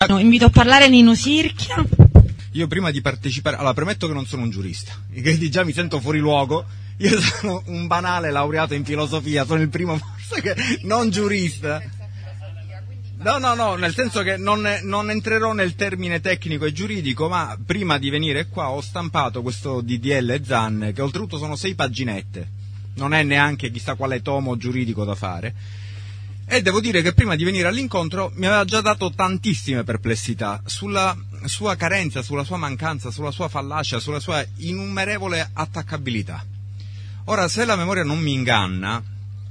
No, invito a parlare Nino Sirchia. Io prima di partecipare, allora premetto che non sono un giurista, quindi già mi sento fuori luogo. Io sono un banale laureato in filosofia, sono il primo forse che non giurista. No, nel senso che non entrerò nel termine tecnico e giuridico, ma prima di venire qua ho stampato questo DDL Zan, che oltretutto sono 6 paginette, non è neanche chissà quale tomo giuridico da fare, e devo dire che prima di venire all'incontro mi aveva già dato tantissime perplessità sulla sua carenza, sulla sua mancanza, sulla sua fallacia, sulla sua innumerevole attaccabilità. Ora, se la memoria non mi inganna,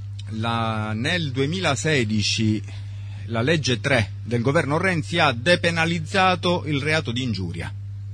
nel 2016 la legge 3 del governo Renzi ha depenalizzato il reato di ingiuria.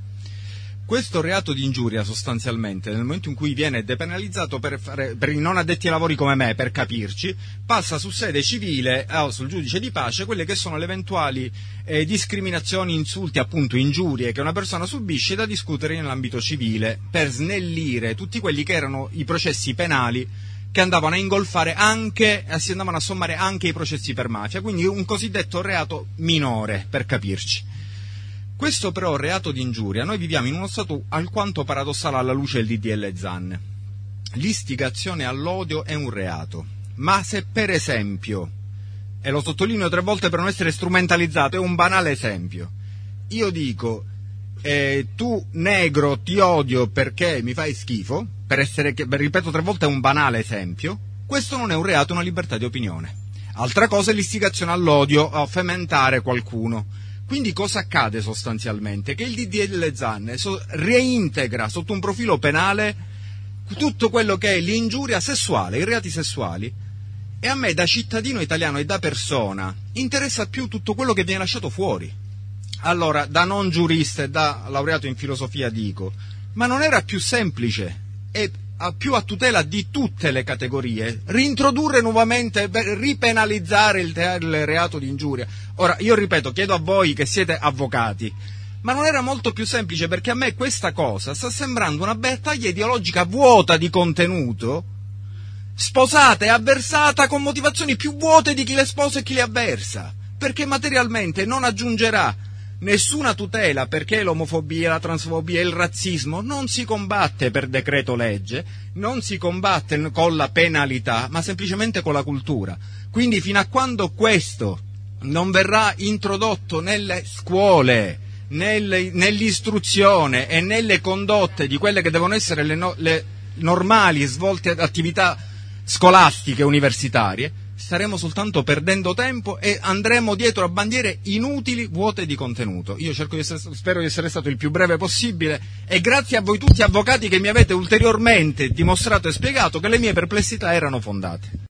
Questo reato di ingiuria sostanzialmente, nel momento in cui viene depenalizzato per i non addetti ai lavori come me, per capirci, passa su sede civile o sul giudice di pace quelle che sono le eventuali discriminazioni, insulti, appunto ingiurie che una persona subisce, da discutere nell'ambito civile per snellire tutti quelli che erano i processi penali che andavano a ingolfare anche, si andavano a sommare anche i processi per mafia, quindi un cosiddetto reato minore, per capirci. Questo però reato di ingiuria, noi viviamo in uno stato alquanto paradossale alla luce del DDL Zan. L'istigazione all'odio è un reato, ma se per esempio, e lo sottolineo 3 volte per non essere strumentalizzato, è un banale esempio, io dico tu negro ti odio perché mi fai schifo, ripeto 3 volte, è un banale esempio, questo non è un reato, è una libertà di opinione. Altra cosa è l'istigazione all'odio, a fomentare qualcuno. Quindi cosa accade sostanzialmente? Che il DDL Zan reintegra sotto un profilo penale tutto quello che è l'ingiuria sessuale, i reati sessuali, e a me da cittadino italiano e da persona interessa più tutto quello che viene lasciato fuori. Allora, da non giurista e da laureato in filosofia dico, ma non era più semplice e più a tutela di tutte le categorie reintrodurre nuovamente, ripenalizzare il reato di ingiuria? Ora, io ripeto, chiedo a voi che siete avvocati, ma non era molto più semplice? Perché a me questa cosa sta sembrando una battaglia ideologica vuota di contenuto, sposata e avversata con motivazioni più vuote di chi le sposa e chi le avversa, perché materialmente non aggiungerà nessuna tutela, perché l'omofobia, la transfobia e il razzismo non si combatte per decreto legge, non si combatte con la penalità, ma semplicemente con la cultura. Quindi fino a quando questo non verrà introdotto nelle scuole, nell'istruzione e nelle condotte di quelle che devono essere le normali svolte attività scolastiche universitarie, staremo soltanto perdendo tempo e andremo dietro a bandiere inutili, vuote di contenuto. Io spero di essere stato il più breve possibile, e grazie a voi tutti avvocati che mi avete ulteriormente dimostrato e spiegato che le mie perplessità erano fondate.